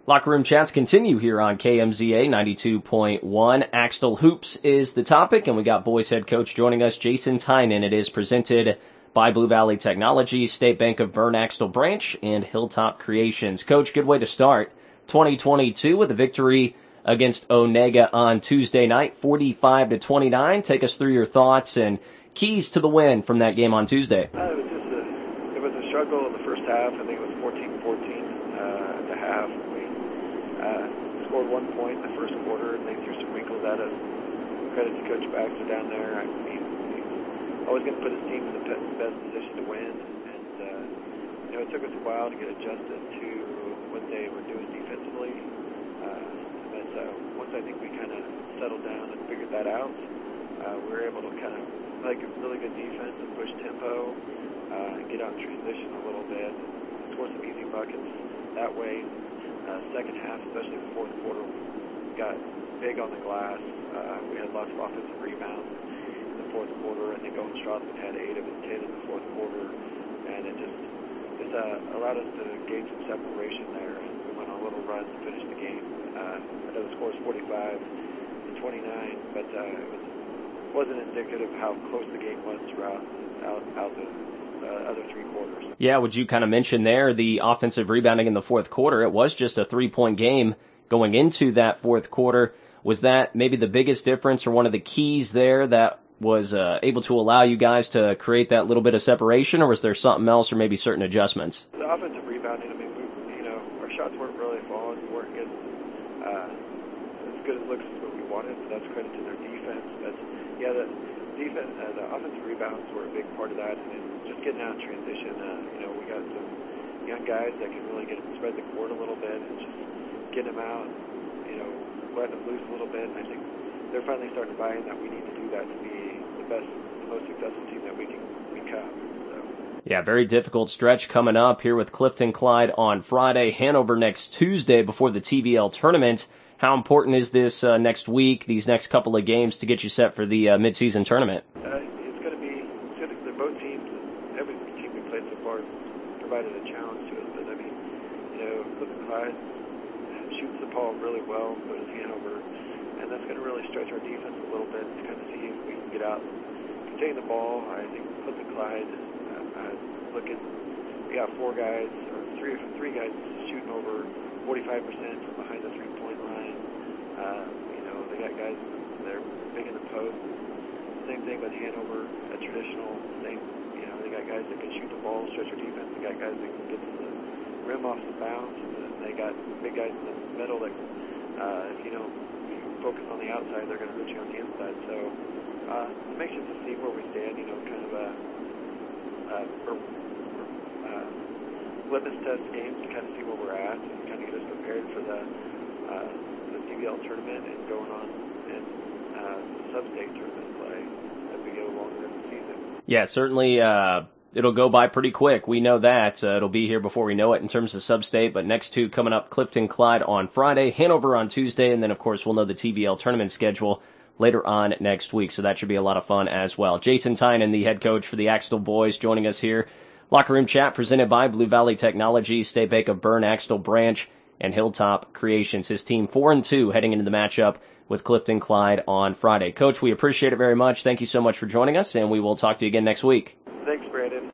Locker Room Chats continue here on KMZA 92.1. Axtell Hoops is the topic, and we got boys head coach joining us, Jason Tynan. It is presented by Blue Valley Technology, State Bank of Bern Axtell Branch, and Hilltop Creations. Coach, good way to start 2022 with a victory against Onega on Tuesday night, 45-29. Take us through your thoughts and keys to the win from that game on Tuesday. It was a struggle in the first half. I think it was 14-14 at the half. We scored 1 point in the first quarter, and they threw some wrinkles at us. Credit to Coach Baxter down there. I mean, he's always going to put his team in the best position to win. And, it took us a while to get adjusted to what they were doing defensively. But once I think we kind of settled down and figured that out, we were able to kind of play really good defense and push tempo and get out in transition a little bit, score some easy buckets that way. Second half, especially the fourth quarter, got big on the glass. We had lots of offensive rebounds in the fourth quarter. I think Owen Straussman had 8 of his 10 in the fourth quarter, and it just allowed us to gain some separation there. And we went on a little run to finish the game. I know the score is 45-29, but it wasn't indicative of how close the game was throughout the other 3 quarters. Yeah, would you kind of mention there the offensive rebounding in the fourth quarter? It was just a 3-point game going into that fourth quarter. Was that maybe the biggest difference or one of the keys there that was able to allow you guys to create that little bit of separation, or was there something else or maybe certain adjustments? The offensive rebounding, I mean, our shots weren't really falling. We weren't getting as good as looks as what we wanted, so that's credit to their defense. But, yeah, the offensive rebounds were a big part of that, and just getting out in transition. We got some young guys that can really spread the court a little bit and just get them out, letting them loose a little bit. And I think they're finally starting to buy in that we need to do that to be the most successful team that we can become. So. Yeah, very difficult stretch coming up here with Clifton Clyde on Friday, Hanover next Tuesday before the TVL tournament. How important is this next week, these next couple of games, to get you set for the midseason tournament? It's going to be both teams, every team we played so far provided a challenge to us. But, I mean, Clifton Clyde shoots the ball really well, so does Hanover. And that's going to really stretch our defense a little bit to kind of see if we can get out and contain the ball. I think Clifton Clyde, we got 4 guys, or three guys shooting over 45% from behind the three-point line. They got guys that are big in the post. Same thing with Hanover, a traditional thing. They got guys that can shoot the ball, stretch their defense. They got guys that can get to the rim off the bounce. And they got big guys in the middle that, if you focus on the outside, they're going to hurt you on the inside. So it makes us to see where we stand, kind of a litmus test games to kind of see where we're at and kind of get us prepared for the TVL tournament and going on in sub-state tournament play as we go longer in the season. Yeah, certainly it'll go by pretty quick. We know that. It'll be here before we know it in terms of sub-state, but next 2 coming up, Clifton Clyde on Friday, Hanover on Tuesday, and then, of course, we'll know the TVL tournament schedule later on next week, so that should be a lot of fun as well. Jason Tynan, the head coach for the Axtell boys, joining us here. Locker Room Chat presented by Blue Valley Technology, State Bank of Bern Axtell Branch, and Hilltop Creations. His team 4-2 heading into the matchup with Clifton Clyde on Friday. Coach, we appreciate it very much. Thank you so much for joining us, and we will talk to you again next week. Thanks, Brandon.